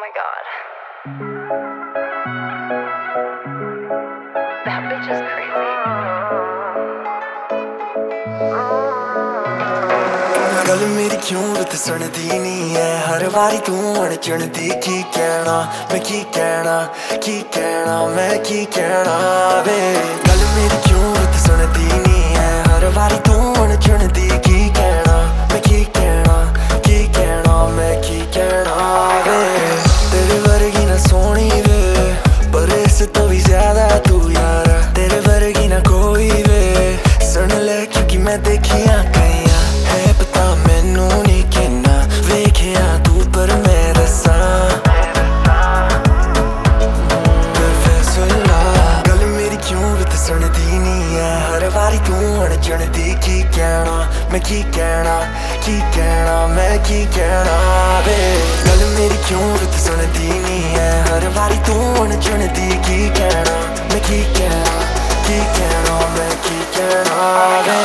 my god. That bitch is crazy. गल मेरी क्यों रुत सुनदी नहीं है हर वारी तू अड़चणदी की कहना मैं की कहना मैं की कहना वे गल मेरी क्यों रुत सुनदी नहीं है हर वारी तू अड़चणदी की कहना मैं की कहना मैं की कहना वे तेरे वर्गी ना सोनी वे पर इस तो भी ज्यादा तू यार तेरे वर्गी ना कोई वे सुन ले क्योंकि मैं देखिया कई है पता मैनू नहीं कहना वेखिया तू पर मैं रसा कर फैसला गल मेरी क्यों रुत सुनदी नहीं है हर वारी तू अड़चणदी की कहना मैं की कहना मैं की कहना वे गल मेरी क्यों रुत सुनदी नहीं है हर वारी तू अड़चणदी की कहना मैं की कहना मैं की कहना वे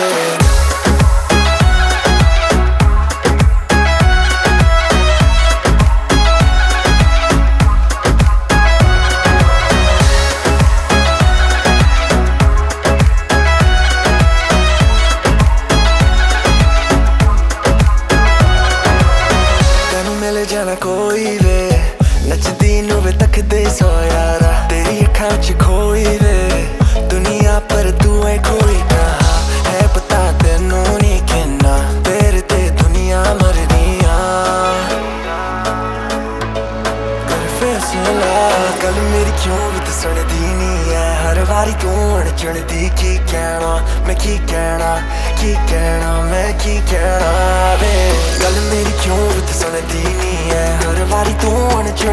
जाना कोई वे नचदी नू वे तकदे सो यारा तेरी अखां च खोई वे दुनिया पर तू है कोई कहा है पता तेनू नहीं कहना तेरे ते दुनिया मरनिया कर फैसला गल मेरी क्यों रुत सुनदी नहीं है हर वारी तू अड़चणदी की कहना मैं की कहना मैं की कहना वे गल मेरी क्यों रुत सुनदी नहीं है हर वारी तू अड़चणदी